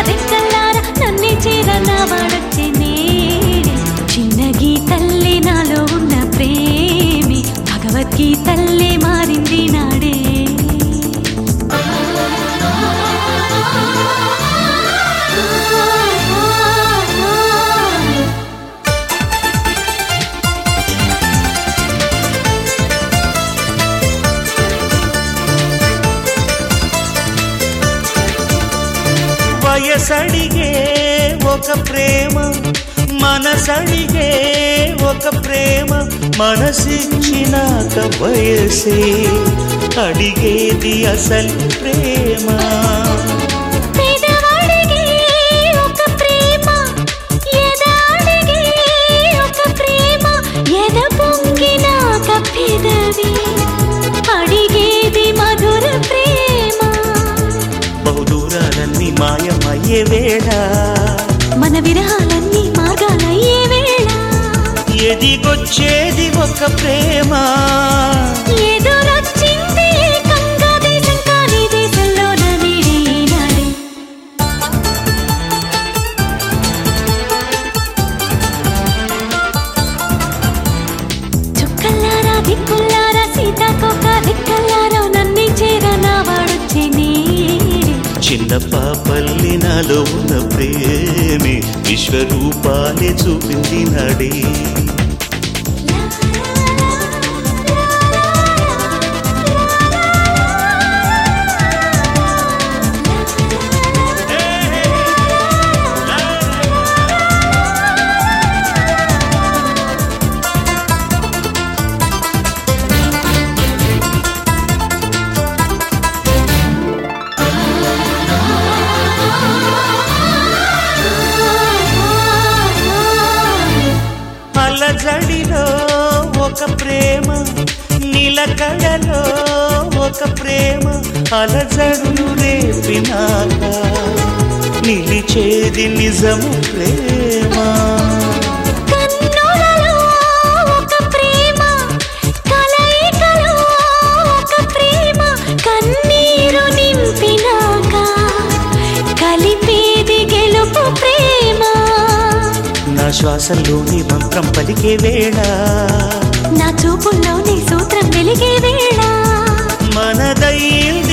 రెక్కల్లారా నన్నే చేరన్న వాడొచ్చే నేడే చిన్న గీతల్లే నాలో ఉన్న ప్రేమి భగవద్గీతల్లే మారింది నాడే వయసడిగే ఒక ప్రేమ మనసడిగే ఒక ప్రేమ మనసిచ్చినాక వయసే అడిగేది అసలు ప్రేమ పెదవడిగే ఒక ప్రేమ ఎదడిగే ఒక ప్రేమ ఎద పొంగినాక పెదవి అడిగేది మధుర ప్రేమ బహుదూరాలన్నీ మాయమయ్యే వేళ మన విరహాలన్నీ మార్గాలయ్యే వేళ ఎదిగొచ్చేది ఒక ప్రేమ ఎదురొచ్చింది ఏకంగా దేశం కాని దేశంలోన నీడే చుక్కల్లారా దిక్కుల్లారా సీతాకోక దిక్కల్లారా నన్నే చేరనా వాడొచ్చే నేడే చిన్న పాపల్లి నాలో ఉన్న ప్రేమి విశ్వరూపాలే చూపింది నాడే అలజడిలో ఒక ప్రేమ నిలకడలో ఒక ప్రేమ అలజడులు రేపినాక నిలిచేది నిజము ప్రేమ కన్నులలో ఒక ప్రేమ కలయికలో ఒక ప్రేమ కన్నీరు నింపినాక కలిపేది గెలుపు ప్రేమ నా శ్వాసల్లోని మంత్రం పలికే వేళ నా చూపుల్లోని సూత్రం వెలిగే వేళ మనదై